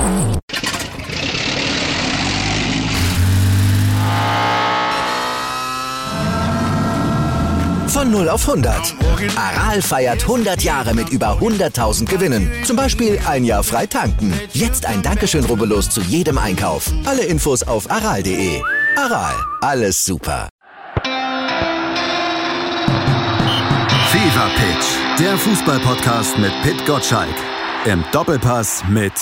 Von 0 auf 100. Aral feiert 100 Jahre mit über 100.000 Gewinnen. Zum Beispiel ein Jahr frei tanken. Jetzt ein Dankeschön, rubbellos zu jedem Einkauf. Alle Infos auf aral.de. Aral, alles super. Fever Pitch, der Fußball-Podcast mit Pit Gottschalk. Im Doppelpass mit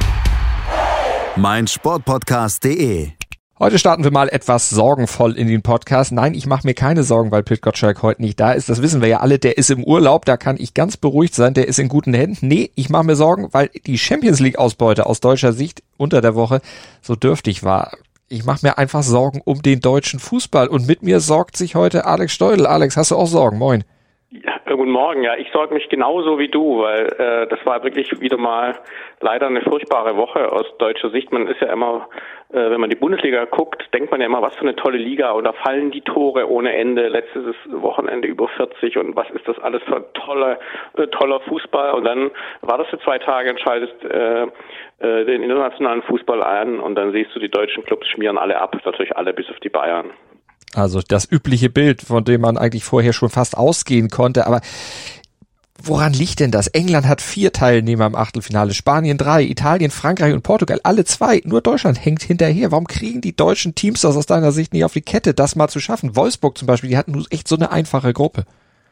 meinsportpodcast.de. Heute starten wir mal etwas sorgenvoll in den Podcast. Nein, ich mache mir keine Sorgen, weil Pit Gottschalk heute nicht da ist. Das wissen wir ja alle. Der ist im Urlaub, da kann ich ganz beruhigt sein. Der ist in guten Händen. Nee, ich mache mir Sorgen, weil die Champions-League-Ausbeute aus deutscher Sicht unter der Woche so dürftig war. Ich mache mir einfach Sorgen um den deutschen Fußball. Und mit mir sorgt sich heute Alex Steudel. Alex, hast du auch Sorgen? Moin. Ja, guten Morgen. Ja, ich sorge mich genauso wie du, weil das war wirklich wieder mal leider eine furchtbare Woche aus deutscher Sicht. Man ist ja immer, wenn man die Bundesliga guckt, denkt man ja immer, was für eine tolle Liga, und da fallen die Tore ohne Ende. Letztes Wochenende über 40 und was ist das alles für toller Fußball. Und dann wartest du 2 Tage und schaltest den internationalen Fußball ein und dann siehst du, die deutschen Clubs schmieren alle ab, natürlich alle bis auf die Bayern. Also das übliche Bild, von dem man eigentlich vorher schon fast ausgehen konnte. Aber woran liegt denn das? England hat 4 Teilnehmer im Achtelfinale, Spanien 3, Italien, Frankreich und Portugal alle 2. Nur Deutschland hängt hinterher. Warum kriegen die deutschen Teams das aus deiner Sicht nicht auf die Kette, das mal zu schaffen? Wolfsburg zum Beispiel, die hatten nur echt so eine einfache Gruppe.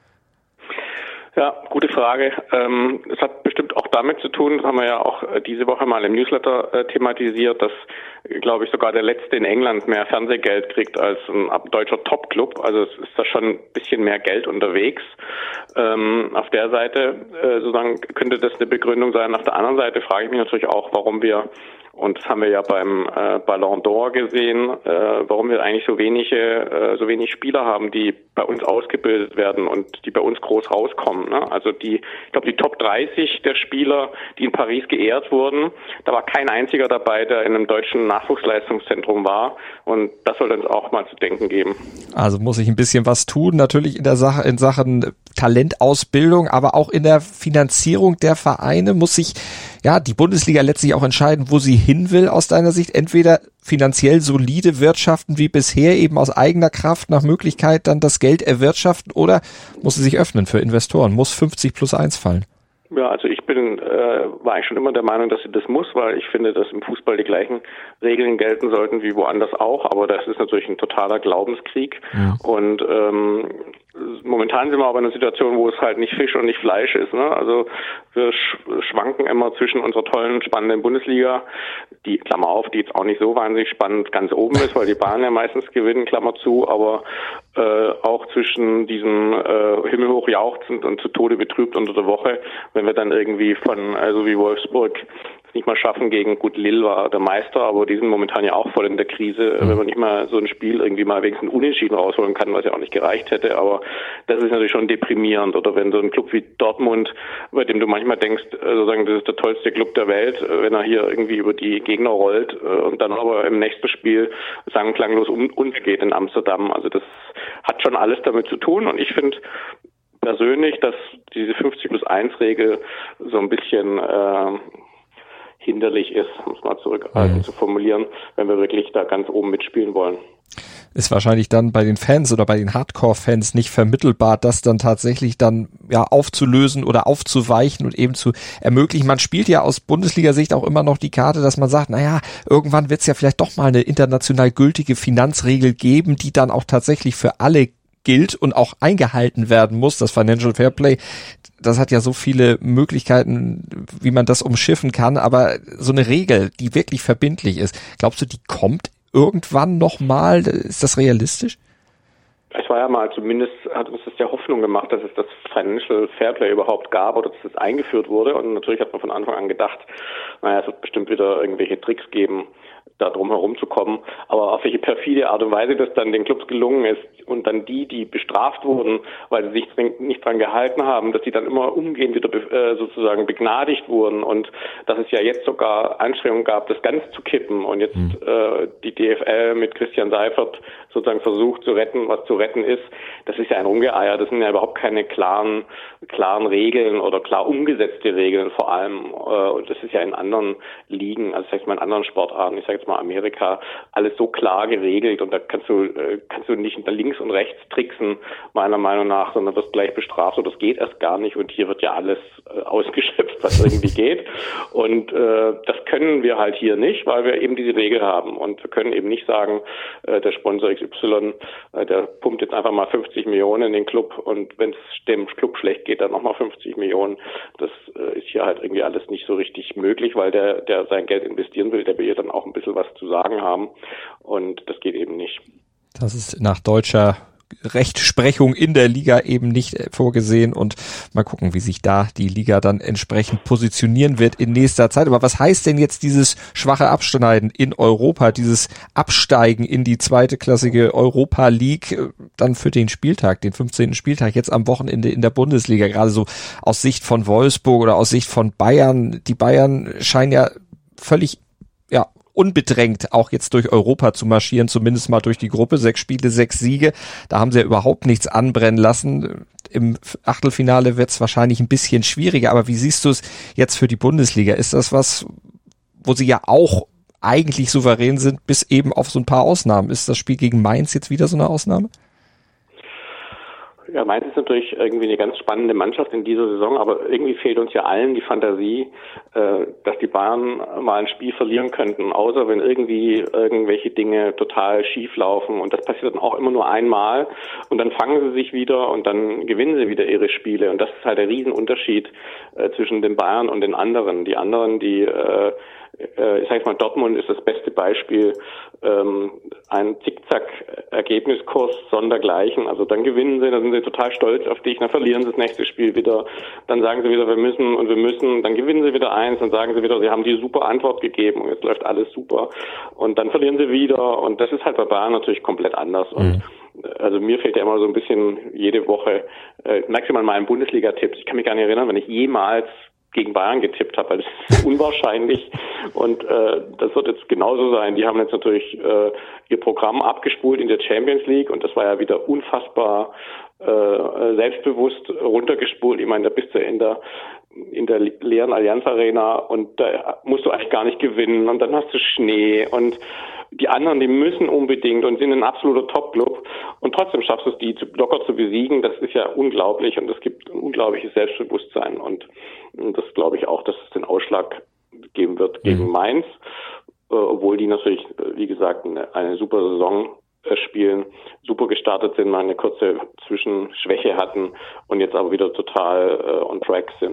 Ja, gute Frage. Es hat bestimmt auch damit zu tun, das haben wir ja auch diese Woche mal im Newsletter thematisiert, dass, glaube ich, sogar der Letzte in England mehr Fernsehgeld kriegt als ein deutscher Top-Club. Also es ist da schon ein bisschen mehr Geld unterwegs. Auf der Seite sozusagen könnte das eine Begründung sein. Auf der anderen Seite frage ich mich natürlich auch, warum wir, und das haben wir ja beim Ballon d'Or gesehen, warum wir eigentlich so wenig Spieler haben, die bei uns ausgebildet werden und die bei uns groß rauskommen. Ne? Also ich glaube, die Top 30 der Spieler, die in Paris geehrt wurden, da war kein einziger dabei, der in einem deutschen Nachwuchsleistungszentrum war. Und das soll uns auch mal zu denken geben. Also muss ich ein bisschen was tun, natürlich in Sachen Talentausbildung, aber auch in der Finanzierung der Vereine muss sich die Bundesliga letztlich auch entscheiden, wo sie hin will aus deiner Sicht. Entweder finanziell solide wirtschaften wie bisher, eben aus eigener Kraft nach Möglichkeit dann das Geld erwirtschaften, oder muss sie sich öffnen für Investoren, muss 50+1 fallen? Ja, also ich war eigentlich schon immer der Meinung, dass sie das muss, weil ich finde, dass im Fußball die gleichen Regeln gelten sollten wie woanders auch, aber das ist natürlich ein totaler Glaubenskrieg. Ja. Und momentan sind wir aber in einer Situation, wo es halt nicht Fisch und nicht Fleisch ist. Ne? Also wir schwanken immer zwischen unserer tollen, spannenden Bundesliga, die, Klammer auf, die jetzt auch nicht so wahnsinnig spannend ganz oben ist, weil die Bayern ja meistens gewinnen, Klammer zu, aber auch zwischen diesem himmelhoch jauchzend und zu Tode betrübt unter der Woche, wenn wir dann irgendwie so wie Wolfsburg es nicht mal schaffen gegen, gut, Lille war der Meister, aber die sind momentan ja auch voll in der Krise, wenn man nicht mal so ein Spiel irgendwie mal wenigstens Unentschieden rausholen kann, was ja auch nicht gereicht hätte, aber das ist natürlich schon deprimierend. Oder wenn so ein Club wie Dortmund, bei dem du manchmal denkst, sozusagen, das ist der tollste Club der Welt, wenn er hier irgendwie über die Gegner rollt und dann aber im nächsten Spiel sang- und klanglos untergeht in Amsterdam. Also das hat schon alles damit zu tun, und ich finde persönlich, dass diese 50+1-Regel so ein bisschen hinderlich ist, um es mal zurückhaltend zu formulieren, wenn wir wirklich da ganz oben mitspielen wollen. Ist wahrscheinlich dann bei den Fans oder bei den Hardcore-Fans nicht vermittelbar, das dann tatsächlich dann aufzulösen oder aufzuweichen und eben zu ermöglichen. Man spielt ja aus Bundesliga-Sicht auch immer noch die Karte, dass man sagt, irgendwann wird es ja vielleicht doch mal eine international gültige Finanzregel geben, die dann auch tatsächlich für alle gilt und auch eingehalten werden muss. Das Financial Fairplay, das hat ja so viele Möglichkeiten, wie man das umschiffen kann, aber so eine Regel, die wirklich verbindlich ist, glaubst du, die kommt irgendwann nochmal? Ist das realistisch? Es war ja mal, zumindest hat uns das ja Hoffnung gemacht, dass es das Financial Fairplay überhaupt gab oder dass das eingeführt wurde, und natürlich hat man von Anfang an gedacht, es wird bestimmt wieder irgendwelche Tricks geben, da drum herum zu kommen. Aber auf welche perfide Art und Weise das dann den Clubs gelungen ist und dann die bestraft wurden, weil sie sich nicht dran gehalten haben, dass die dann immer umgehend wieder sozusagen begnadigt wurden und dass es ja jetzt sogar Anstrengungen gab, das ganz zu kippen und jetzt die DFL mit Christian Seifert sozusagen versucht zu retten, was zu retten ist. Das ist ja ein Rumgeeier. Das sind ja überhaupt keine klaren Regeln oder klar umgesetzte Regeln vor allem. Und das ist ja in anderen Ligen, also sag ich mal in anderen Sportarten, ich sage jetzt mal Amerika, alles so klar geregelt und da kannst du nicht links und rechts tricksen, meiner Meinung nach, sondern wirst gleich bestraft und das geht erst gar nicht und hier wird ja alles ausgeschöpft, was irgendwie geht und das können wir halt hier nicht, weil wir eben diese Regel haben und wir können eben nicht sagen, der Sponsor XY, der pumpt jetzt einfach mal 50 Millionen in den Club und wenn es dem Club schlecht geht, dann nochmal 50 Millionen. Das ist hier halt irgendwie alles nicht so richtig möglich, weil der sein Geld investieren will, der will ja dann auch ein bisschen was zu sagen haben und das geht eben nicht. Das ist nach deutscher Rechtsprechung in der Liga eben nicht vorgesehen und mal gucken, wie sich da die Liga dann entsprechend positionieren wird in nächster Zeit. Aber was heißt denn jetzt dieses schwache Abschneiden in Europa, dieses Absteigen in die zweiteklassige Europa League dann für den Spieltag, den 15. Spieltag jetzt am Wochenende in der Bundesliga, gerade so aus Sicht von Wolfsburg oder aus Sicht von Bayern? Die Bayern scheinen ja völlig unbedrängt auch jetzt durch Europa zu marschieren, zumindest mal durch die Gruppe. 6 Spiele, 6 Siege. Da haben sie ja überhaupt nichts anbrennen lassen. Im Achtelfinale wird es wahrscheinlich ein bisschen schwieriger. Aber wie siehst du es jetzt für die Bundesliga? Ist das was, wo sie ja auch eigentlich souverän sind, bis eben auf so ein paar Ausnahmen? Ist das Spiel gegen Mainz jetzt wieder so eine Ausnahme? Ja, Mainz ist natürlich irgendwie eine ganz spannende Mannschaft in dieser Saison, aber irgendwie fehlt uns ja allen die Fantasie, dass die Bayern mal ein Spiel verlieren könnten, außer wenn irgendwie irgendwelche Dinge total schief laufen und das passiert dann auch immer nur einmal und dann fangen sie sich wieder und dann gewinnen sie wieder ihre Spiele und das ist halt der Riesenunterschied zwischen den Bayern und den anderen. Die anderen, ich sage mal, Dortmund ist das beste Beispiel, ein Zickzack-Ergebniskurs sondergleichen. Also dann gewinnen sie, dann sind sie total stolz auf dich, dann verlieren sie das nächste Spiel wieder, dann sagen sie wieder, wir müssen, dann gewinnen sie wieder eins, dann sagen sie wieder, sie haben die super Antwort gegeben und jetzt läuft alles super und dann verlieren sie wieder und das ist halt bei Bayern natürlich komplett anders und also mir fehlt ja immer so ein bisschen jede Woche maximal mal ein Bundesliga-Tipps. Ich kann mich gar nicht erinnern, wenn ich jemals gegen Bayern getippt habe, weil das ist unwahrscheinlich und das wird jetzt genauso sein. Die haben jetzt natürlich ihr Programm abgespult in der Champions League und das war ja wieder unfassbar selbstbewusst runtergespult. Ich meine, da bist du in der leeren Allianz Arena und da musst du eigentlich gar nicht gewinnen und dann hast du Schnee und die anderen, die müssen unbedingt und sind ein absoluter Top-Club und trotzdem schaffst du es, die locker zu besiegen. Das ist ja unglaublich und es gibt ein unglaubliches Selbstbewusstsein und das glaube ich auch, dass es den Ausschlag geben wird gegen Mainz, obwohl die natürlich, wie gesagt, eine super Saison spielen, super gestartet sind, mal eine kurze Zwischenschwäche hatten und jetzt aber wieder total on track sind.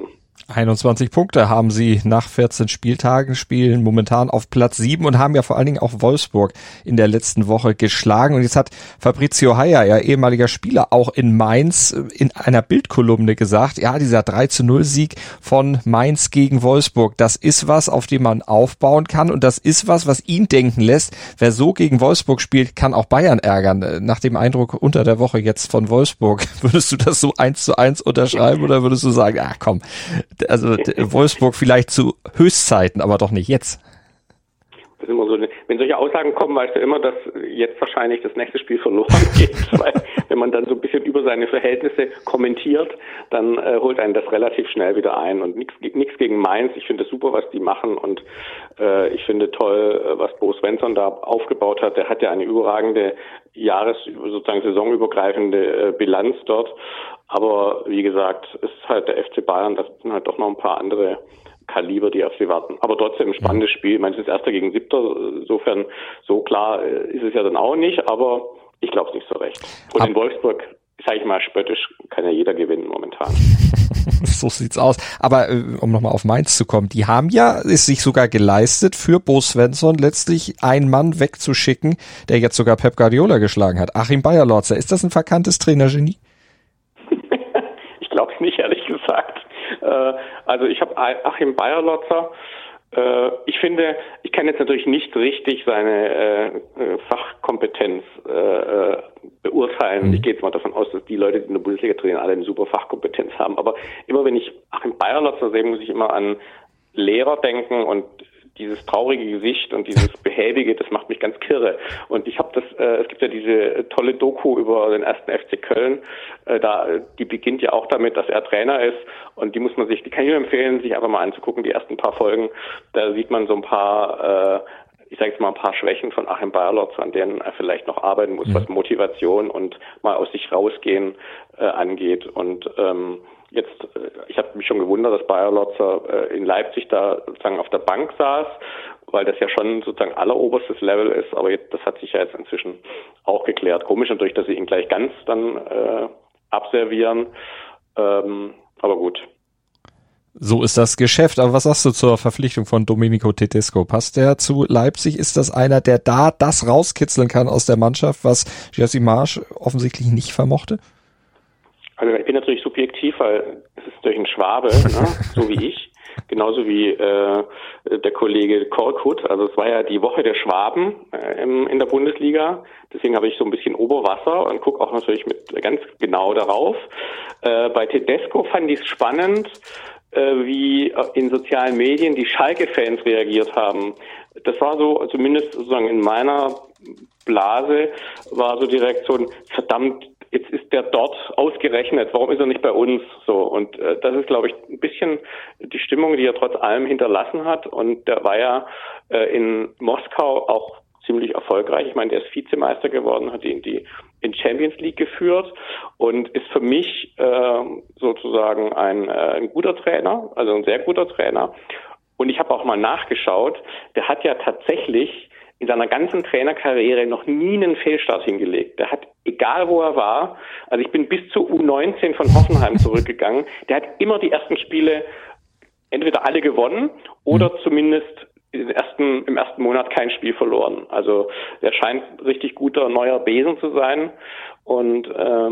21 Punkte haben sie nach 14 Spieltagen, spielen momentan auf Platz 7 und haben ja vor allen Dingen auch Wolfsburg in der letzten Woche geschlagen. Und jetzt hat Fabrizio Haier, ja ehemaliger Spieler, auch in Mainz in einer Bildkolumne gesagt, ja, dieser 3-0-Sieg von Mainz gegen Wolfsburg, das ist was, auf dem man aufbauen kann und das ist was ihn denken lässt, wer so gegen Wolfsburg spielt, kann auch Bayern ärgern. Nach dem Eindruck unter der Woche jetzt von Wolfsburg, würdest du das so 1:1 unterschreiben oder würdest du sagen, komm, also Wolfsburg vielleicht zu Höchstzeiten, aber doch nicht jetzt. Das ist immer so, wenn solche Aussagen kommen, weißt du immer, dass jetzt wahrscheinlich das nächste Spiel verloren geht, weil wenn man dann so ein bisschen über seine Verhältnisse kommentiert, dann holt einen das relativ schnell wieder ein und nichts gegen Mainz. Ich finde es super, was die machen und ich finde toll, was Bo Svensson da aufgebaut hat. Der hat ja eine überragende sozusagen saisonübergreifende Bilanz dort. Aber wie gesagt, es ist halt der FC Bayern, das sind halt doch noch ein paar andere Kaliber, die auf sie warten. Aber trotzdem ein spannendes Spiel. Ich meine, es ist Erster gegen Siebter. Insofern, so klar ist es ja dann auch nicht, aber ich glaube es nicht so recht. Und in Wolfsburg, sage ich mal spöttisch, kann ja jeder gewinnen momentan. So sieht's aus. Aber um nochmal auf Mainz zu kommen, die haben ja es sich sogar geleistet, für Bo Svensson letztlich einen Mann wegzuschicken, der jetzt sogar Pep Guardiola geschlagen hat. Achim Beierlotzer. Ist das ein verkanntes Trainergenie? Ich glaube es nicht, ehrlich gesagt. Also ich habe Achim Beierlotzer Ich finde, ich kann jetzt natürlich nicht richtig seine Fachkompetenz beurteilen. Ich gehe jetzt mal davon aus, dass die Leute, die in der Bundesliga trainieren, alle eine super Fachkompetenz haben. Aber immer wenn ich Achim Bayerlotzer sehe, muss ich immer an Lehrer denken und dieses traurige Gesicht und dieses behäbige, das macht mich ganz kirre. Und ich habe es gibt ja diese tolle Doku über den 1. FC Köln, die beginnt ja auch damit, dass er Trainer ist und die kann ich nur empfehlen, sich einfach mal anzugucken, die ersten paar Folgen. Da sieht man so ein paar, ich sage jetzt mal ein paar Schwächen von Achim Bayerlotzer, an denen er vielleicht noch arbeiten muss, was Motivation und mal aus sich rausgehen angeht. Und ich habe mich schon gewundert, dass Bayerlotzer in Leipzig da sozusagen auf der Bank saß, weil das ja schon sozusagen alleroberstes Level ist, aber das hat sich ja jetzt inzwischen auch geklärt. Komisch natürlich, dass sie ihn gleich ganz dann abservieren, aber gut. So ist das Geschäft. Aber was sagst du zur Verpflichtung von Domenico Tedesco? Passt der zu Leipzig? Ist das einer, der da das rauskitzeln kann aus der Mannschaft, was Jesse Marsch offensichtlich nicht vermochte? Also ich bin natürlich subjektiv, weil es ist natürlich ein Schwabe, ne? So wie ich, genauso wie der Kollege Korkut. Also es war ja die Woche der Schwaben in der Bundesliga, deswegen habe ich so ein bisschen Oberwasser und gucke auch natürlich ganz genau darauf. Bei Tedesco fand ich es spannend, wie in sozialen Medien die Schalke-Fans reagiert haben. Das war so, zumindest sozusagen in meiner Blase, war so die Reaktion, verdammt, jetzt ist der dort ausgerechnet, warum ist er nicht bei uns? So, und das ist, glaube ich, ein bisschen die Stimmung, die er trotz allem hinterlassen hat. Und der war ja in Moskau auch ziemlich erfolgreich. Ich meine, der ist Vizemeister geworden, hat ihn in Champions League geführt und ist für mich sozusagen ein guter Trainer, also ein sehr guter Trainer. Und ich habe auch mal nachgeschaut, der hat ja tatsächlich in seiner ganzen Trainerkarriere noch nie einen Fehlstart hingelegt. Der hat, egal wo er war, also ich bin bis zu U19 von Hoffenheim zurückgegangen, der hat immer die ersten Spiele entweder alle gewonnen oder zumindest im ersten Monat kein Spiel verloren. Also der scheint richtig guter neuer Besen zu sein und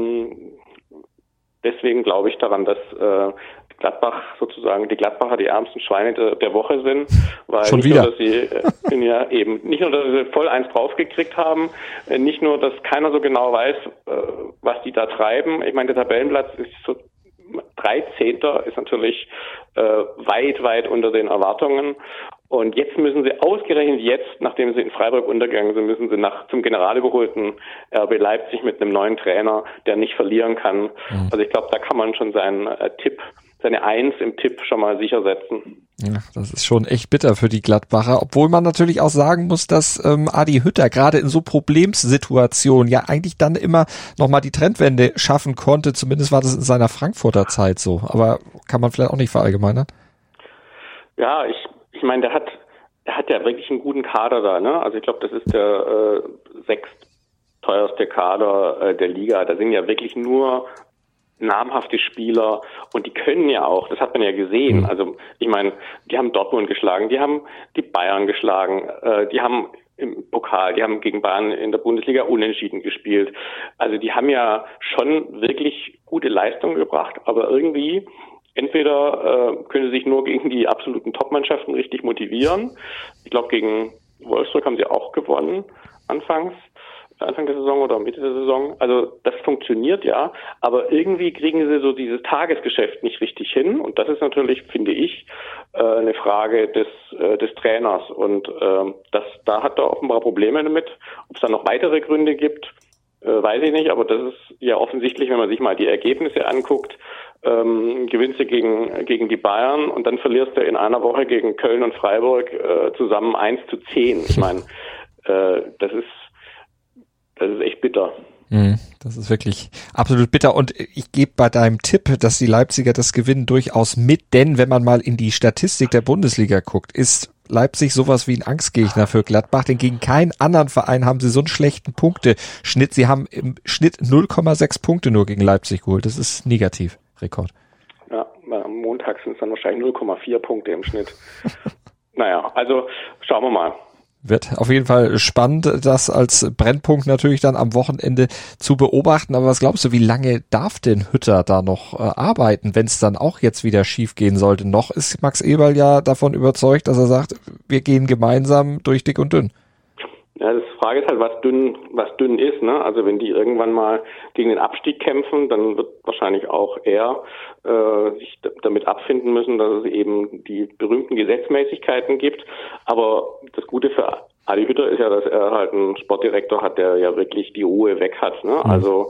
deswegen glaube ich daran, dass Gladbach sozusagen, die Gladbacher die ärmsten Schweine der Woche sind, weil schon nicht wieder. nur, dass sie nicht nur, dass sie voll eins draufgekriegt haben, nicht nur, dass keiner so genau weiß, was die da treiben. Ich meine, der Tabellenplatz ist so 13. ist natürlich weit unter den Erwartungen. Und jetzt müssen sie ausgerechnet nachdem sie in Freiburg untergegangen sind, müssen sie zum generalüberholten RB Leipzig mit einem neuen Trainer, der nicht verlieren kann. Also ich glaube, da kann man schon seine Eins im Tipp schon mal sicher setzen. Ja, das ist schon echt bitter für die Gladbacher, obwohl man natürlich auch sagen muss, dass Adi Hütter gerade in so Problemsituationen ja eigentlich dann immer nochmal die Trendwende schaffen konnte. Zumindest war das in seiner Frankfurter Zeit so. Aber kann man vielleicht auch nicht verallgemeinern? Ja, ich meine, der hat ja wirklich einen guten Kader da, ne? Also ich glaube, das ist der sechstteuerste Kader der Liga. Da sind ja wirklich nur namhafte Spieler und die können ja auch, das hat man ja gesehen. Also ich meine, die haben Dortmund geschlagen, die haben die Bayern geschlagen, die haben im Pokal, die haben gegen Bayern in der Bundesliga unentschieden gespielt. Also die haben ja schon wirklich gute Leistungen gebracht, aber irgendwie entweder können sie sich nur gegen die absoluten Top-Mannschaften richtig motivieren. Ich glaube, gegen Wolfsburg haben sie auch gewonnen, Anfang der Saison oder Mitte der Saison. Also das funktioniert ja, aber irgendwie kriegen sie so dieses Tagesgeschäft nicht richtig hin. Und das ist natürlich, finde ich, eine Frage des Trainers. Und da hat er offenbar Probleme damit. Ob es da noch weitere Gründe gibt, weiß ich nicht. Aber das ist ja offensichtlich, wenn man sich mal die Ergebnisse anguckt. Gewinnst du gegen die Bayern und dann verlierst du in einer Woche gegen Köln und Freiburg zusammen 1-10. Ich meine, das ist echt bitter. Das ist wirklich absolut bitter und ich gebe bei deinem Tipp, dass die Leipziger das gewinnen, durchaus mit, denn wenn man mal in die Statistik der Bundesliga guckt, ist Leipzig sowas wie ein Angstgegner für Gladbach, denn gegen keinen anderen Verein haben sie so einen schlechten Punkteschnitt. Sie haben im Schnitt 0,6 Punkte nur gegen Leipzig geholt. Das ist Negativrekord. Ja, am Montag sind es dann wahrscheinlich 0,4 Punkte im Schnitt. Naja, also schauen wir mal. Wird auf jeden Fall spannend, das als Brennpunkt natürlich dann am Wochenende zu beobachten. Aber was glaubst du, wie lange darf denn Hütter da noch arbeiten, wenn es dann auch jetzt wieder schief gehen sollte? Noch ist Max Eberl ja davon überzeugt, dass er sagt, wir gehen gemeinsam durch dick und dünn. Ja, die Frage ist halt, was dünn ist, ne? Also wenn die irgendwann mal gegen den Abstieg kämpfen, dann wird wahrscheinlich auch er sich damit abfinden müssen, dass es eben die berühmten Gesetzmäßigkeiten gibt. Aber das Gute für Adi Hütter ist ja, dass er halt einen Sportdirektor hat, der ja wirklich die Ruhe weg hat, ne? Also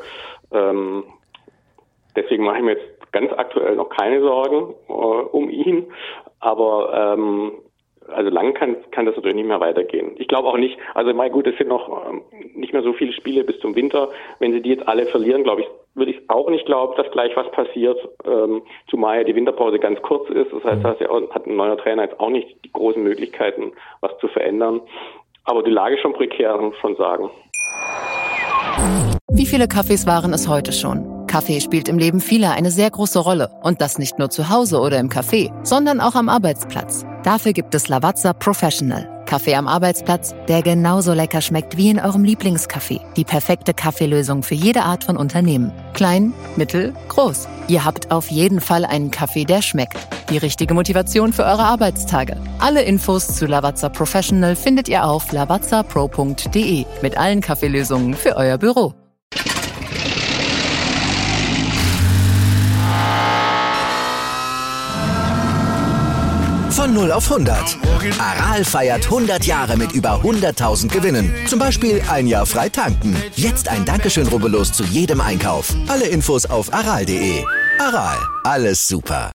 deswegen mache ich mir jetzt ganz aktuell noch keine Sorgen um ihn, aber also lang kann das natürlich nicht mehr weitergehen. Ich glaube auch nicht, also mein gut, es sind noch nicht mehr so viele Spiele bis zum Winter. Wenn sie die jetzt alle verlieren, würde ich auch nicht glauben, dass gleich was passiert, zumal ja die Winterpause ganz kurz ist. Das heißt, hat ein neuer Trainer jetzt auch nicht die großen Möglichkeiten, was zu verändern. Aber die Lage ist schon prekär, muss man schon sagen. Wie viele Kaffees waren es heute schon? Kaffee spielt im Leben vieler eine sehr große Rolle. Und das nicht nur zu Hause oder im Café, sondern auch am Arbeitsplatz. Dafür gibt es Lavazza Professional. Kaffee am Arbeitsplatz, der genauso lecker schmeckt wie in eurem Lieblingscafé. Die perfekte Kaffeelösung für jede Art von Unternehmen. Klein, mittel, groß. Ihr habt auf jeden Fall einen Kaffee, der schmeckt. Die richtige Motivation für eure Arbeitstage. Alle Infos zu Lavazza Professional findet ihr auf lavazzapro.de mit allen Kaffeelösungen für euer Büro. Von 0 auf 100. Aral feiert 100 Jahre mit über 100.000 Gewinnen. Zum Beispiel ein Jahr frei tanken. Jetzt ein Dankeschön, rubbellos zu jedem Einkauf. Alle Infos auf aral.de. Aral, alles super.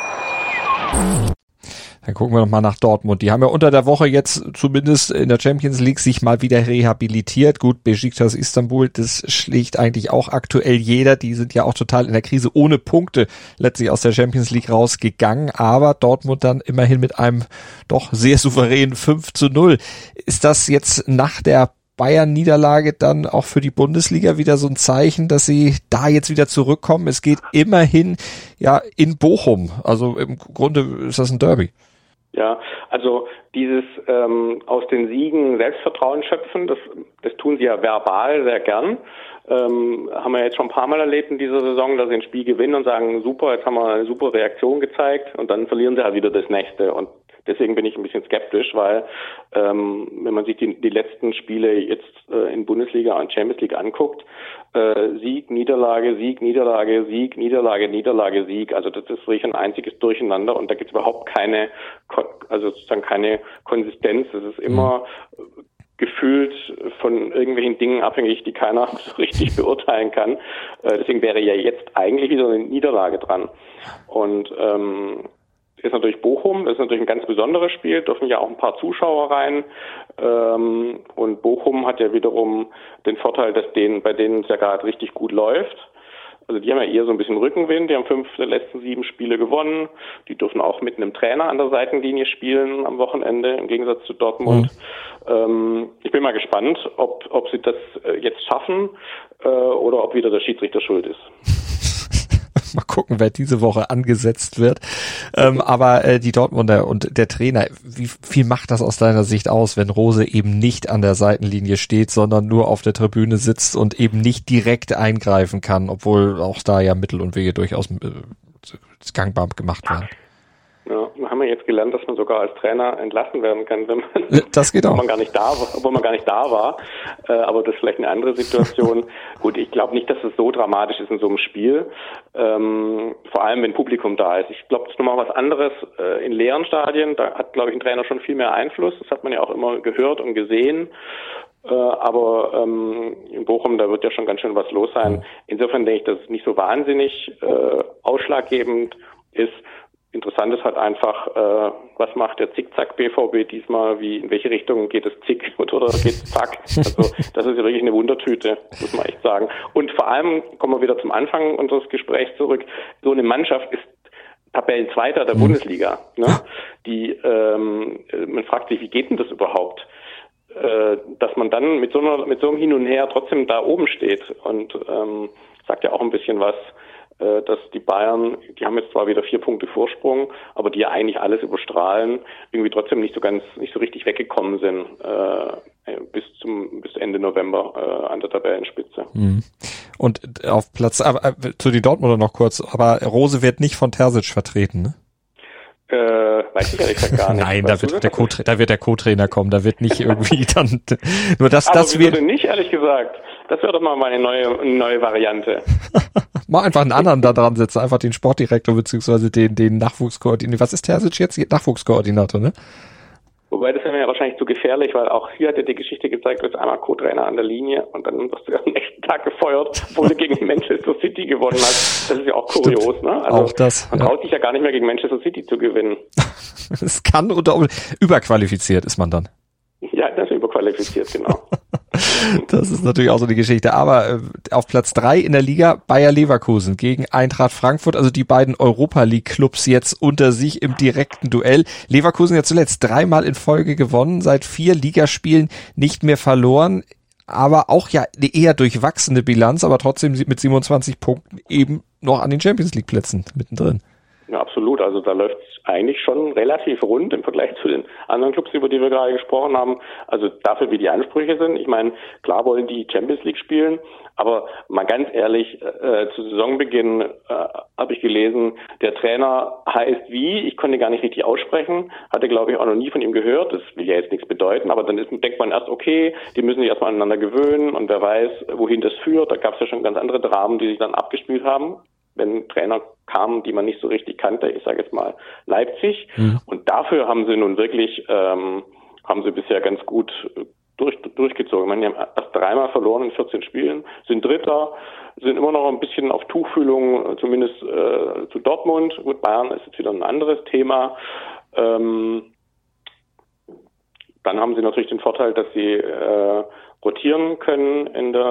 Dann gucken wir noch mal nach Dortmund. Die haben ja unter der Woche jetzt zumindest in der Champions League sich mal wieder rehabilitiert. Gut, Beşiktaş Istanbul, das schlägt eigentlich auch aktuell jeder. Die sind ja auch total in der Krise ohne Punkte letztlich aus der Champions League rausgegangen. Aber Dortmund dann immerhin mit einem doch sehr souveränen 5:0. Ist das jetzt nach der Bayern-Niederlage dann auch für die Bundesliga wieder so ein Zeichen, dass sie da jetzt wieder zurückkommen? Es geht immerhin ja in Bochum. Also im Grunde ist das ein Derby. Ja, also dieses aus den Siegen Selbstvertrauen schöpfen, das tun sie ja verbal sehr gern. Haben wir jetzt schon ein paar Mal erlebt in dieser Saison, dass sie ein Spiel gewinnen und sagen, super, jetzt haben wir eine super Reaktion gezeigt und dann verlieren sie halt wieder das nächste. Und deswegen bin ich ein bisschen skeptisch, weil wenn man sich die letzten Spiele jetzt in Bundesliga und Champions League anguckt, Sieg, Niederlage, Sieg, Niederlage, Sieg, Niederlage, Niederlage, Sieg. Also das ist wirklich ein einziges Durcheinander und da gibt es überhaupt keine Konsistenz. Es ist immer gefühlt von irgendwelchen Dingen abhängig, die keiner so richtig beurteilen kann. Deswegen wäre ja jetzt eigentlich wieder eine Niederlage dran. Und ist natürlich Bochum, das ist natürlich ein ganz besonderes Spiel, dürfen ja auch ein paar Zuschauer rein. Und Bochum hat ja wiederum den Vorteil, dass bei denen es ja gerade richtig gut läuft. Also die haben ja eher so ein bisschen Rückenwind, die haben 5 der letzten 7 Spiele gewonnen. Die dürfen auch mit einem Trainer an der Seitenlinie spielen am Wochenende, im Gegensatz zu Dortmund. Ich bin mal gespannt, ob sie das jetzt schaffen oder ob wieder der Schiedsrichter schuld ist. Mal gucken, wer diese Woche angesetzt wird. Aber die Dortmunder und der Trainer, wie viel macht das aus deiner Sicht aus, wenn Rose eben nicht an der Seitenlinie steht, sondern nur auf der Tribüne sitzt und eben nicht direkt eingreifen kann, obwohl auch da ja Mittel und Wege durchaus gangbar gemacht werden? Ja, wir haben ja jetzt gelernt, dass man sogar als Trainer entlassen werden kann, wenn das geht auch. Obwohl man gar nicht da war. Aber das ist vielleicht eine andere Situation. Gut, ich glaube nicht, dass es so dramatisch ist in so einem Spiel. Vor allem, wenn Publikum da ist. Ich glaube, das ist nochmal was anderes in leeren Stadien. Da hat, glaube ich, ein Trainer schon viel mehr Einfluss. Das hat man ja auch immer gehört und gesehen. Aber in Bochum, da wird ja schon ganz schön was los sein. Insofern denke ich, dass es nicht so wahnsinnig ausschlaggebend ist. Interessant ist halt einfach, was macht der Zickzack-BVB diesmal, in welche Richtung geht es Zick oder geht es Zack? Also das ist ja wirklich eine Wundertüte, muss man echt sagen. Und vor allem, kommen wir wieder zum Anfang unseres Gesprächs zurück, so eine Mannschaft ist Tabellenzweiter der Bundesliga. Ne? Man fragt sich, wie geht denn das überhaupt? Dass man dann mit so einem Hin und Her trotzdem da oben steht und sagt ja auch ein bisschen was dass die Bayern, die haben jetzt zwar wieder 4 Punkte Vorsprung, aber die ja eigentlich alles überstrahlen, irgendwie trotzdem nicht so richtig weggekommen sind bis Ende November an der Tabellenspitze. Und auf Platz, zu den Dortmunder noch kurz, aber Rose wird nicht von Terzic vertreten, ne? Weiß ich ehrlich gesagt gar nicht. Nein, da wird der Co-Trainer kommen, da wird nicht irgendwie dann, nur das wird nicht, ehrlich gesagt. Das wäre doch mal eine neue Variante. Mal einfach einen anderen da dran setzen, einfach den Sportdirektor beziehungsweise den Nachwuchskoordinator. Was ist Terzic jetzt? Nachwuchskoordinator, ne? Wobei, das wäre ja wahrscheinlich zu gefährlich, weil auch hier hat ja die Geschichte gezeigt, du bist einmal Co-Trainer an der Linie und dann wirst du am nächsten Tag gefeuert, obwohl du gegen Manchester City gewonnen hast. Das ist ja auch kurios, stimmt. Ne? Also auch das. Man traut sich ja gar nicht mehr gegen Manchester City zu gewinnen. Es kann überqualifiziert ist man dann. Ja, das ist überqualifiziert, genau. Das ist natürlich auch so die Geschichte. Aber auf Platz 3 in der Liga Bayer Leverkusen gegen Eintracht Frankfurt, also die beiden Europa-League-Clubs jetzt unter sich im direkten Duell. Leverkusen ja zuletzt 3-mal in Folge gewonnen, seit 4 Ligaspielen nicht mehr verloren, aber auch ja eine eher durchwachsene Bilanz, aber trotzdem mit 27 Punkten eben noch an den Champions-League-Plätzen mittendrin. Ja, absolut. Also da läuft es eigentlich schon relativ rund im Vergleich zu den anderen Clubs, über die wir gerade gesprochen haben. Also dafür, wie die Ansprüche sind. Ich meine, klar wollen die Champions League spielen, aber mal ganz ehrlich, zu Saisonbeginn habe ich gelesen, der Trainer heißt wie, ich konnte gar nicht richtig aussprechen, hatte glaube ich auch noch nie von ihm gehört, das will ja jetzt nichts bedeuten, aber dann denkt man erst, okay, die müssen sich erstmal aneinander gewöhnen und wer weiß, wohin das führt. Da gab es ja schon ganz andere Dramen, die sich dann abgespielt haben, wenn Trainer kamen, die man nicht so richtig kannte, ich sage jetzt mal Leipzig. Und dafür haben sie nun wirklich, haben sie bisher ganz gut durchgezogen. Ich meine, die haben erst 3-mal verloren in 14 Spielen, sind Dritter, sind immer noch ein bisschen auf Tuchfühlung, zumindest zu Dortmund. Gut, Bayern ist jetzt wieder ein anderes Thema. Dann haben sie natürlich den Vorteil, dass sie rotieren können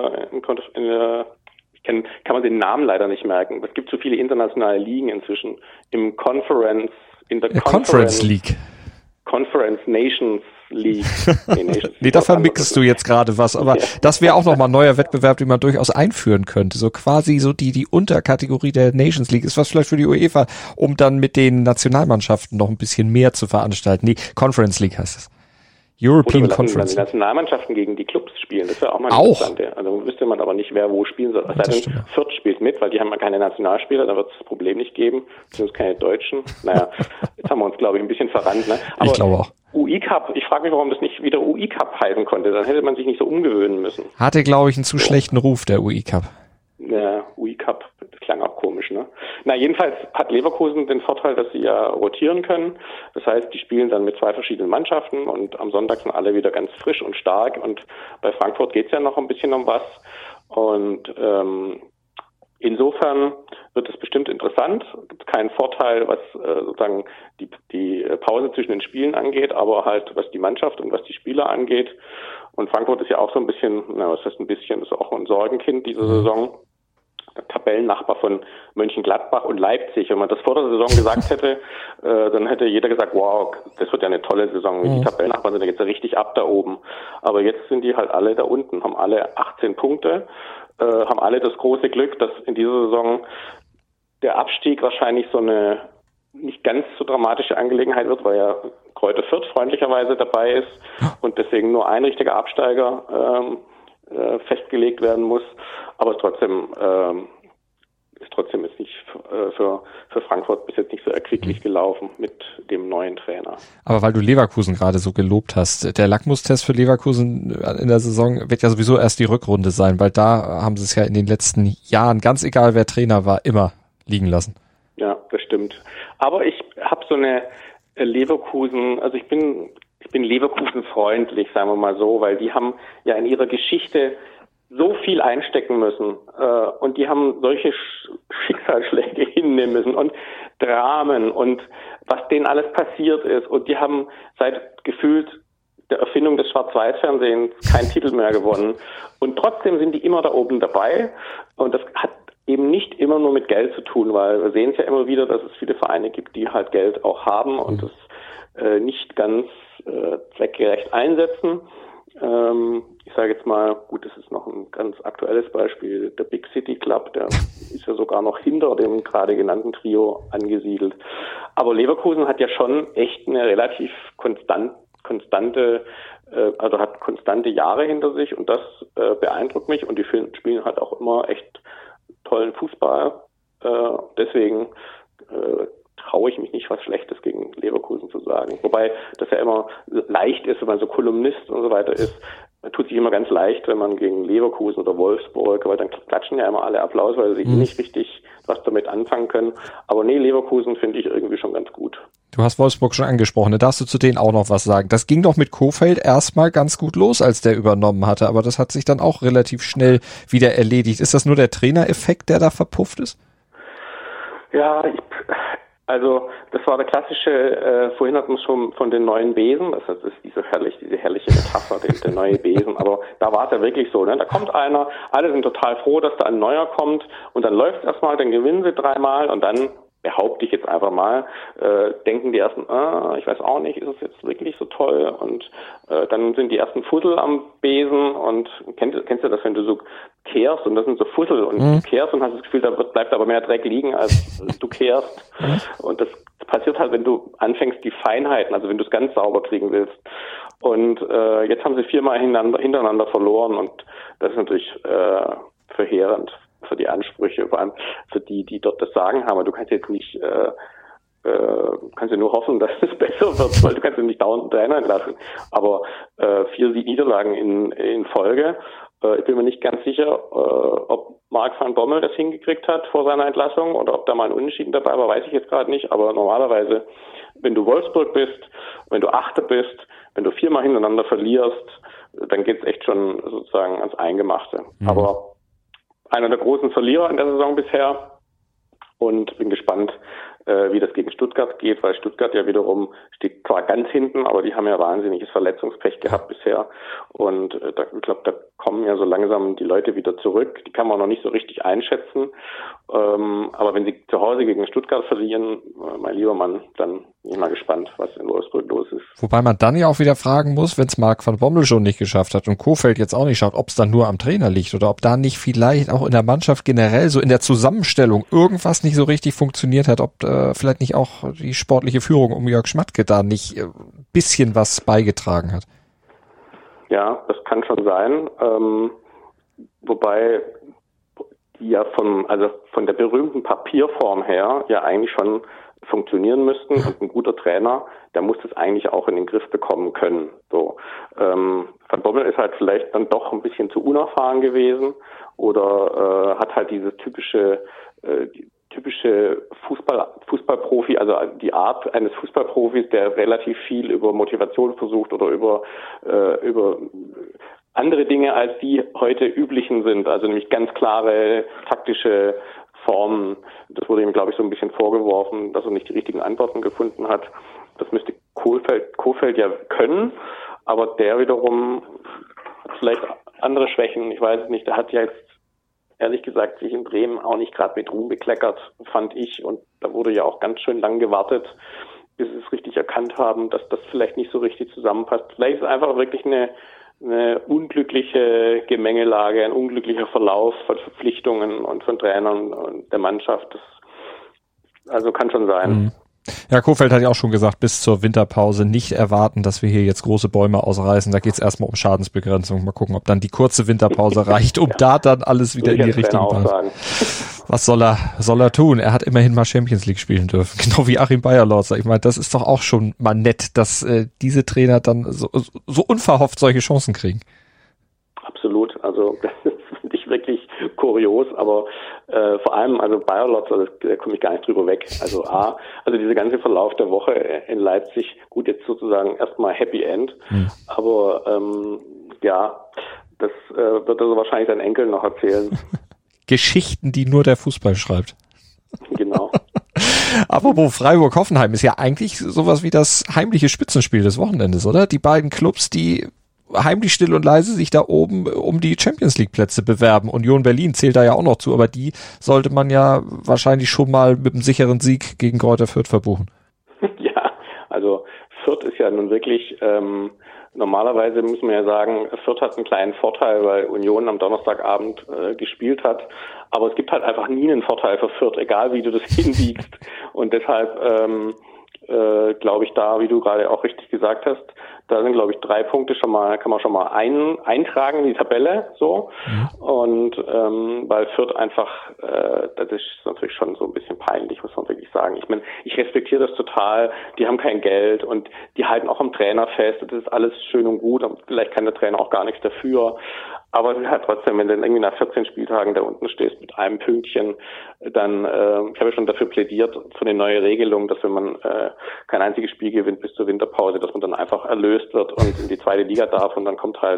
kann man den Namen leider nicht merken. Es gibt so viele internationale Ligen inzwischen. In der Conference League. Conference Nations League. Nee, da vermixst du jetzt gerade was, aber das wäre auch nochmal ein neuer Wettbewerb, den man durchaus einführen könnte. So quasi so die Unterkategorie der Nations League ist was vielleicht für die UEFA, um dann mit den Nationalmannschaften noch ein bisschen mehr zu veranstalten. Nee, Conference League heißt es. European Conference. Die Nationalmannschaften gegen die Clubs spielen, das wäre auch mal interessant. Also wüsste man aber nicht, wer wo spielen soll. Es sei denn, Fürth spielt mit, weil die haben ja keine Nationalspieler, da wird es das Problem nicht geben, beziehungsweise keine Deutschen. Naja, jetzt haben wir uns, glaube ich, ein bisschen verrannt. Ne? Aber ich glaube auch. UI-Cup, ich frage mich, warum das nicht wieder UI-Cup heißen konnte. Dann hätte man sich nicht so umgewöhnen müssen. Hatte, glaube ich, einen zu schlechten Ruf, der UI-Cup. Ja, UI-Cup, das klang auch komisch, ne? Na, jedenfalls hat Leverkusen den Vorteil, dass sie ja rotieren können. Das heißt, die spielen dann mit 2 verschiedenen Mannschaften und am Sonntag sind alle wieder ganz frisch und stark. Und bei Frankfurt geht's ja noch ein bisschen um was. Und insofern wird es bestimmt interessant. Es gibt keinen Vorteil, was sozusagen die Pause zwischen den Spielen angeht, aber halt was die Mannschaft und was die Spieler angeht. Und Frankfurt ist ja auch so ein bisschen, was heißt ein bisschen, ist auch ein Sorgenkind dieser Saison. Der Tabellennachbar von Mönchengladbach und Leipzig. Wenn man das vor der Saison gesagt hätte, dann hätte jeder gesagt, wow, das wird ja eine tolle Saison. Die Tabellennachbarn sind ja jetzt richtig ab da oben. Aber jetzt sind die halt alle da unten, haben alle 18 Punkte, haben alle das große Glück, dass in dieser Saison der Abstieg wahrscheinlich so eine nicht ganz so dramatische Angelegenheit wird, weil ja Kräuter Fürth freundlicherweise dabei ist und deswegen nur ein richtiger Absteiger festgelegt werden muss. Aber es ist trotzdem jetzt nicht für Frankfurt bis jetzt nicht so erquicklich gelaufen mit dem neuen Trainer. Aber weil du Leverkusen gerade so gelobt hast, der Lackmustest für Leverkusen in der Saison wird ja sowieso erst die Rückrunde sein, weil da haben sie es ja in den letzten Jahren, ganz egal wer Trainer war, immer liegen lassen. Ja, das stimmt. Aber ich habe so eine Leverkusen, also ich bin Leverkusen freundlich, sagen wir mal so, weil die haben ja in ihrer Geschichte so viel einstecken müssen und die haben solche Schicksalsschläge hinnehmen müssen und Dramen und was denen alles passiert ist und die haben seit gefühlt der Erfindung des Schwarz-Weiß-Fernsehens keinen Titel mehr gewonnen und trotzdem sind die immer da oben dabei und das hat eben nicht immer nur mit Geld zu tun, weil wir sehen es ja immer wieder, dass es viele Vereine gibt, die halt Geld auch haben und das nicht ganz zweckgerecht einsetzen. Ich sage jetzt mal, gut, das ist noch ein ganz aktuelles Beispiel, der Big City Club, der ist ja sogar noch hinter dem gerade genannten Trio angesiedelt. Aber Leverkusen hat ja schon echt eine relativ konstante, also hat konstante Jahre hinter sich und das beeindruckt mich und die spielen halt auch immer echt tollen Fußball. Deswegen traue ich mich nicht, was Schlechtes gegen Leverkusen zu sagen. Wobei das ja immer leicht ist, wenn man so Kolumnist und so weiter ist. Man tut sich immer ganz leicht, wenn man gegen Leverkusen oder Wolfsburg, weil dann klatschen ja immer alle Applaus, weil sie nicht richtig was damit anfangen können. Aber nee, Leverkusen finde ich irgendwie schon ganz gut. Du hast Wolfsburg schon angesprochen, da darfst du zu denen auch noch was sagen. Das ging doch mit Kohfeldt erstmal ganz gut los, als der übernommen hatte, aber das hat sich dann auch relativ schnell wieder erledigt. Ist das nur der Trainereffekt, der da verpufft ist? Ja, also das war der klassische, vorhin hatten wir schon von den neuen Besen, das ist diese herrliche Metapher, der neue Besen, aber da war es ja wirklich so, ne? Da kommt einer, alle sind total froh, dass da ein neuer kommt und dann läuft es erstmal, dann gewinnen sie 3-mal und dann, behaupte ich jetzt einfach mal, denken die ersten, ich weiß auch nicht, ist es jetzt wirklich so toll und dann sind die ersten Fussel am Besen und kennst du das, wenn du so kehrst und das sind so Fussel und du kehrst und hast das Gefühl, da bleibt aber mehr Dreck liegen, als du kehrst und das passiert halt, wenn du anfängst, die Feinheiten, also wenn du es ganz sauber kriegen willst und jetzt haben sie 4-mal hintereinander verloren und das ist natürlich verheerend für die Ansprüche, vor allem für die dort das Sagen haben. Du kannst jetzt nicht, kannst ja nur hoffen, dass es besser wird, weil du kannst ja nicht dauernd Trainer entlassen. Aber 4 Niederlagen in Folge. Ich bin mir nicht ganz sicher, ob Mark van Bommel das hingekriegt hat vor seiner Entlassung oder ob da mal ein Unentschieden dabei war, weiß ich jetzt gerade nicht. Aber normalerweise, wenn du Wolfsburg bist, wenn du Achter bist, wenn du 4-mal hintereinander verlierst, dann geht's echt schon sozusagen ans Eingemachte. Aber einer der großen Verlierer in der Saison bisher und bin gespannt, wie das gegen Stuttgart geht, weil Stuttgart ja wiederum steht zwar ganz hinten, aber die haben ja wahnsinniges Verletzungspech gehabt bisher und ich glaube, da kommen ja so langsam die Leute wieder zurück. Die kann man noch nicht so richtig einschätzen, aber wenn sie zu Hause gegen Stuttgart verlieren, mein lieber Mann, dann bin ich mal gespannt, was in Wolfsburg los ist. Wobei man dann ja auch wieder fragen muss, wenn es Mark van Bommel schon nicht geschafft hat und Kohfeldt jetzt auch nicht schafft, ob es dann nur am Trainer liegt oder ob da nicht vielleicht auch in der Mannschaft generell so in der Zusammenstellung irgendwas nicht so richtig funktioniert hat, ob vielleicht nicht auch die sportliche Führung um Jörg Schmatke da nicht ein bisschen was beigetragen hat. Ja, das kann schon sein. Wobei die ja von der berühmten Papierform her ja eigentlich schon funktionieren müssten und ein guter Trainer, der muss das eigentlich auch in den Griff bekommen können. So, Van Bommel ist halt vielleicht dann doch ein bisschen zu unerfahren gewesen oder hat halt diese typische Fußballprofi, also die Art eines Fußballprofis, der relativ viel über Motivation versucht oder über andere Dinge als die heute üblichen sind, also nämlich ganz klare taktische Formen. Das wurde ihm, glaube ich, so ein bisschen vorgeworfen, dass er nicht die richtigen Antworten gefunden hat. Das müsste Kohfeldt ja können, aber der wiederum hat vielleicht andere Schwächen. Ich weiß es nicht. Der hat ja jetzt ehrlich gesagt sich in Bremen auch nicht gerade mit Ruhm bekleckert, fand ich. Und da wurde ja auch ganz schön lang gewartet, bis sie es richtig erkannt haben, dass das vielleicht nicht so richtig zusammenpasst. Vielleicht ist es einfach wirklich eine unglückliche Gemengelage, ein unglücklicher Verlauf von Verpflichtungen und von Trainern und der Mannschaft. Das also kann schon sein. Ja, Kohfeldt hat ja auch schon gesagt, bis zur Winterpause nicht erwarten, dass wir hier jetzt große Bäume ausreißen. Da geht es erstmal um Schadensbegrenzung. Mal gucken, ob dann die kurze Winterpause reicht, um da dann alles wieder in die richtigen Bahn. Was soll er tun? Er hat immerhin mal Champions League spielen dürfen. Genau wie Achim Bayerlotzer. Ich meine, das ist doch auch schon mal nett, dass diese Trainer dann so unverhofft solche Chancen kriegen. Absolut. Also das finde ich wirklich kurios, aber vor allem, also Bayerlotzer, da komme ich gar nicht drüber weg. Also dieser ganze Verlauf der Woche in Leipzig, gut, jetzt sozusagen erstmal Happy End, aber das wird also wahrscheinlich dein Enkel noch erzählen. Geschichten, die nur der Fußball schreibt. Genau. Apropos Freiburg-Hoffenheim ist ja eigentlich sowas wie das heimliche Spitzenspiel des Wochenendes, oder? Die beiden Clubs, die heimlich still und leise sich da oben um die Champions-League-Plätze bewerben. Union Berlin zählt da ja auch noch zu, aber die sollte man ja wahrscheinlich schon mal mit einem sicheren Sieg gegen Greuther Fürth verbuchen. Ja, also Fürth ist ja nun wirklich normalerweise muss man ja sagen, Fürth hat einen kleinen Vorteil, weil Union am Donnerstagabend gespielt hat. Aber es gibt halt einfach nie einen Vorteil für Fürth, egal wie du das hinbiegst. Und deshalb glaube ich da, wie du gerade auch richtig gesagt hast, da sind, glaube ich, 3 Punkte kann man schon mal eintragen in die Tabelle, so. Mhm. Und weil Fürth einfach, das ist natürlich schon so ein bisschen peinlich, muss man wirklich sagen. Ich meine, ich respektiere das total, die haben kein Geld und die halten auch am Trainer fest, das ist alles schön und gut, und vielleicht kann der Trainer auch gar nichts dafür. Aber es ist halt trotzdem, wenn du dann irgendwie nach 14 Spieltagen da unten stehst mit einem Pünktchen, dann, ich habe ja schon dafür plädiert, für eine neue Regelung, dass wenn man kein einziges Spiel gewinnt bis zur Winterpause, dass man dann einfach erlöst wird und in die zweite Liga darf und dann kommt halt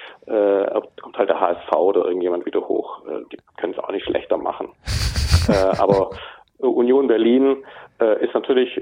der HSV oder irgendjemand wieder hoch. Die können es auch nicht schlechter machen. Aber Union Berlin ist natürlich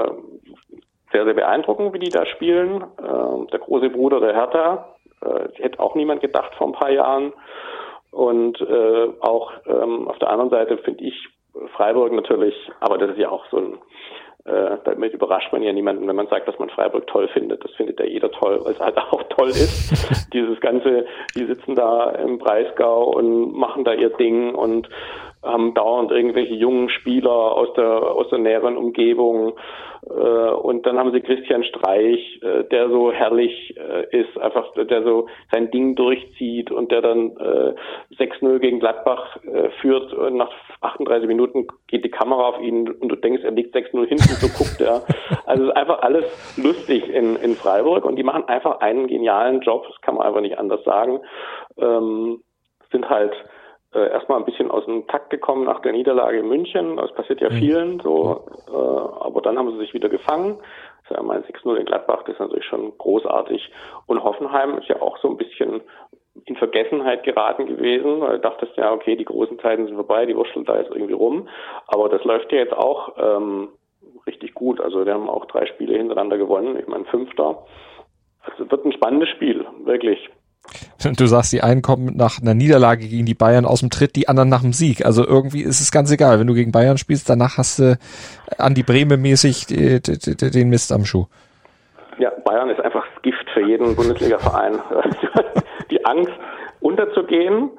sehr, sehr beeindruckend, wie die da spielen. Der große Bruder der Hertha, hätte auch niemand gedacht vor ein paar Jahren. Und auch auf der anderen Seite finde ich Freiburg natürlich, aber das ist ja auch so ein, damit überrascht man ja niemanden, wenn man sagt, dass man Freiburg toll findet. Das findet ja jeder toll, weil es halt auch toll ist. Dieses Ganze, die sitzen da im Breisgau und machen da ihr Ding und haben dauernd irgendwelche jungen Spieler aus der näheren Umgebung. Und dann haben sie Christian Streich, der so herrlich ist, einfach der so sein Ding durchzieht und der dann 6-0 gegen Gladbach führt und nach 38 Minuten geht die Kamera auf ihn und du denkst, er liegt 6-0 hinten, so guckt er. Also es ist einfach alles lustig in Freiburg und die machen einfach einen genialen Job, das kann man einfach nicht anders sagen. Sind halt erstmal ein bisschen aus dem Takt gekommen nach der Niederlage in München. Das passiert ja vielen so. Aber dann haben sie sich wieder gefangen. Das ist ja mal 6-0 in Gladbach, das ist natürlich schon großartig. Und Hoffenheim ist ja auch so ein bisschen in Vergessenheit geraten gewesen, weil du dachtest, ja, okay, die großen Zeiten sind vorbei, die wurschteln da jetzt irgendwie rum. Aber das läuft ja jetzt auch richtig gut. Also die haben auch 3 Spiele hintereinander gewonnen. Ich meine, 5. Also wird ein spannendes Spiel, wirklich. Du sagst, die einen kommen nach einer Niederlage gegen die Bayern aus dem Tritt, die anderen nach dem Sieg. Also irgendwie ist es ganz egal. Wenn du gegen Bayern spielst, danach hast du Andi Brehme mäßig den Mist am Schuh. Ja, Bayern ist einfach das Gift für jeden Bundesliga-Verein. Die Angst, unterzugehen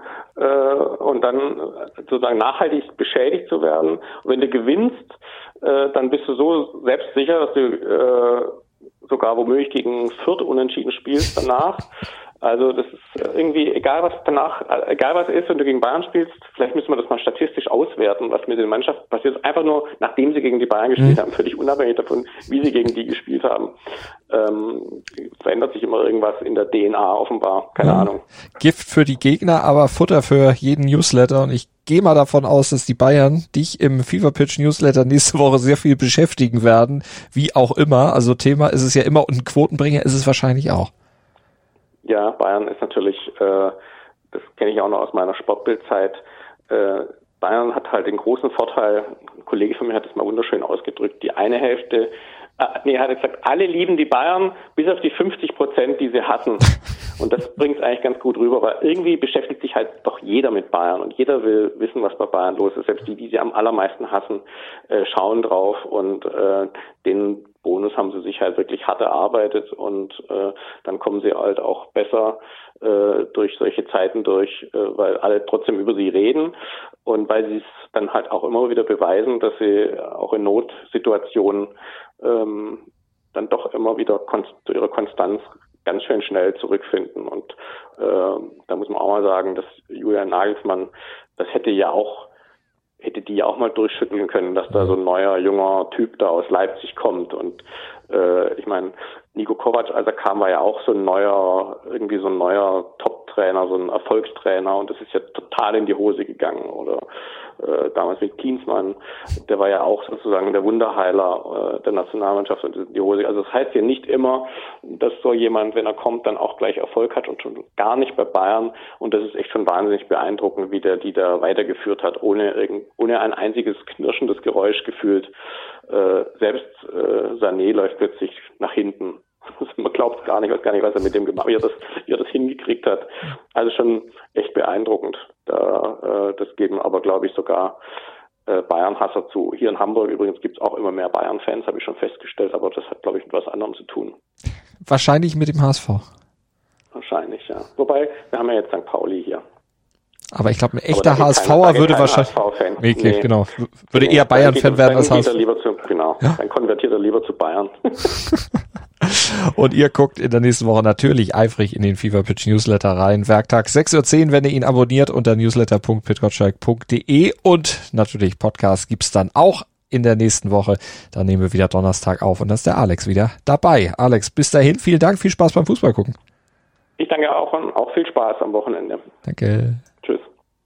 und dann sozusagen nachhaltig beschädigt zu werden. Und wenn du gewinnst, dann bist du so selbstsicher, dass du sogar womöglich gegen Fürth unentschieden spielst danach. Also das ist irgendwie, egal was ist, wenn du gegen Bayern spielst, vielleicht müssen wir das mal statistisch auswerten, was mit den Mannschaften passiert ist, einfach nur, nachdem sie gegen die Bayern gespielt haben, völlig unabhängig davon, wie sie gegen die gespielt haben. Verändert sich immer irgendwas in der DNA offenbar, keine Ahnung. Gift für die Gegner, aber Futter für jeden Newsletter und ich gehe mal davon aus, dass die Bayern dich im Fever Pitch Newsletter nächste Woche sehr viel beschäftigen werden, wie auch immer. Also Thema ist es ja immer und ein Quotenbringer ist es wahrscheinlich auch. Ja, Bayern ist natürlich, das kenne ich auch noch aus meiner Sportbildzeit, Bayern hat halt den großen Vorteil, ein Kollege von mir hat es mal wunderschön ausgedrückt, die eine Hälfte, er hat gesagt, alle lieben die Bayern, bis auf die 50%, die sie hatten. Und das bringt es eigentlich ganz gut rüber, weil irgendwie beschäftigt sich halt doch jeder mit Bayern und jeder will wissen, was bei Bayern los ist. Selbst die sie am allermeisten hassen, schauen drauf und den Bonus haben sie sich halt wirklich hart erarbeitet und dann kommen sie halt auch besser durch solche Zeiten durch, weil alle trotzdem über sie reden und weil sie es dann halt auch immer wieder beweisen, dass sie auch in Notsituationen dann doch immer wieder zu ihrer Konstanz ganz schön schnell zurückfinden. Und da muss man auch mal sagen, dass Julian Nagelsmann, das hätte die ja auch mal durchschütteln können, dass da so ein neuer, junger Typ da aus Leipzig kommt. Und ich meine, Niko Kovac, als er kam, war ja auch so ein neuer Top-Trainer, so ein Erfolgstrainer und das ist ja total in die Hose gegangen. Oder damals mit Klinsmann, der war ja auch sozusagen der Wunderheiler der Nationalmannschaft und in die Hose. Also das heißt ja nicht immer, dass so jemand, wenn er kommt, dann auch gleich Erfolg hat und schon gar nicht bei Bayern. Und das ist echt schon wahnsinnig beeindruckend, wie der die da weitergeführt hat, ohne ein einziges knirschendes Geräusch gefühlt. Selbst Sané läuft plötzlich nach hinten. Man glaubt gar nicht, weiß gar nicht, was er mit dem gemacht hat, wie er das hingekriegt hat. Also schon echt beeindruckend. Das geben aber, glaube ich, sogar Bayern-Hasser zu. Hier in Hamburg übrigens gibt es auch immer mehr Bayern-Fans, habe ich schon festgestellt, aber das hat, glaube ich, mit was anderem zu tun. Wahrscheinlich mit dem HSV. Wahrscheinlich, ja. Wobei, wir haben ja jetzt St. Pauli hier. Aber ich glaube, ein echter HSVer würde wahrscheinlich... Okay, genau. Würde eher Bayern-Fan werden als HSV. Dann konvertiert er lieber zu Bayern. Und ihr guckt in der nächsten Woche natürlich eifrig in den Fever Pitch Newsletter rein. Werktag 6:10 Uhr, wenn ihr ihn abonniert unter newsletter.pitgottschalk.de. Und natürlich Podcast gibt's dann auch in der nächsten Woche. Dann nehmen wir wieder Donnerstag auf und dann ist der Alex wieder dabei. Alex, bis dahin, vielen Dank, viel Spaß beim Fußball gucken. Ich danke auch und auch viel Spaß am Wochenende. Danke. Tschüss.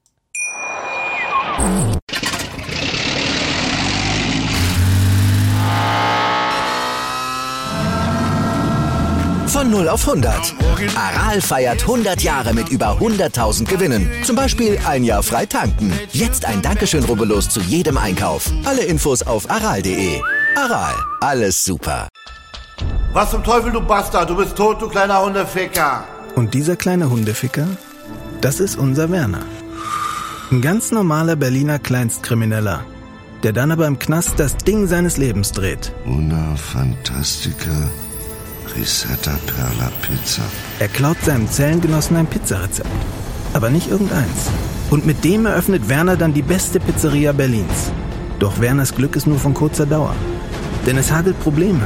Von 0 auf 100. Aral feiert 100 Jahre mit über 100.000 Gewinnen. Zum Beispiel ein Jahr frei tanken. Jetzt ein Dankeschön, rubbellos zu jedem Einkauf. Alle Infos auf aral.de. Aral, alles super. Was zum Teufel, du Bastard? Du bist tot, du kleiner Hundeficker. Und dieser kleine Hundeficker, das ist unser Werner. Ein ganz normaler Berliner Kleinstkrimineller, der dann aber im Knast das Ding seines Lebens dreht. Una Fantastica Risetta Perla Pizza. Er klaut seinem Zellengenossen ein Pizzarezept, aber nicht irgendeins. Und mit dem eröffnet Werner dann die beste Pizzeria Berlins. Doch Werners Glück ist nur von kurzer Dauer, denn es hagelt Probleme.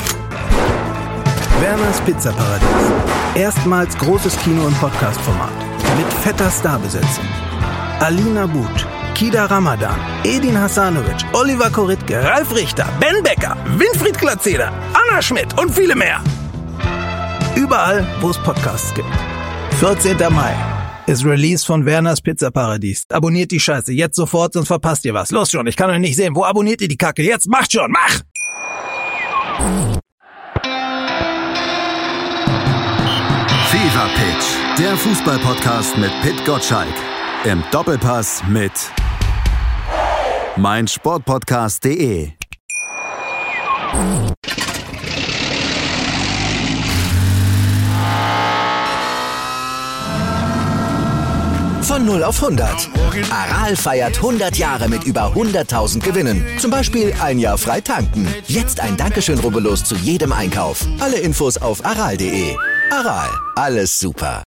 Werners Pizzaparadies. Erstmals großes Kino im Podcast-Format. Mit fetter Starbesetzung. Alina But, Kida Ramadan, Edin Hasanovic, Oliver Koritke, Ralf Richter, Ben Becker, Winfried Glatzeder, Anna Schmidt und viele mehr. Überall, wo es Podcasts gibt. 14. Mai ist Release von Werners Pizzaparadies. Abonniert die Scheiße jetzt sofort, sonst verpasst ihr was. Los schon, ich kann euch nicht sehen. Wo abonniert ihr die Kacke? Jetzt macht schon, mach! Fever Pitch, der Fußball-Podcast mit Pit Gottschalk. Im Doppelpass mit meinsportpodcast.de. Von 0 auf 100. Aral feiert 100 Jahre mit über 100.000 Gewinnen. Zum Beispiel ein Jahr frei tanken. Jetzt ein Dankeschön, rubbellos zu jedem Einkauf. Alle Infos auf aral.de. Aral, alles super.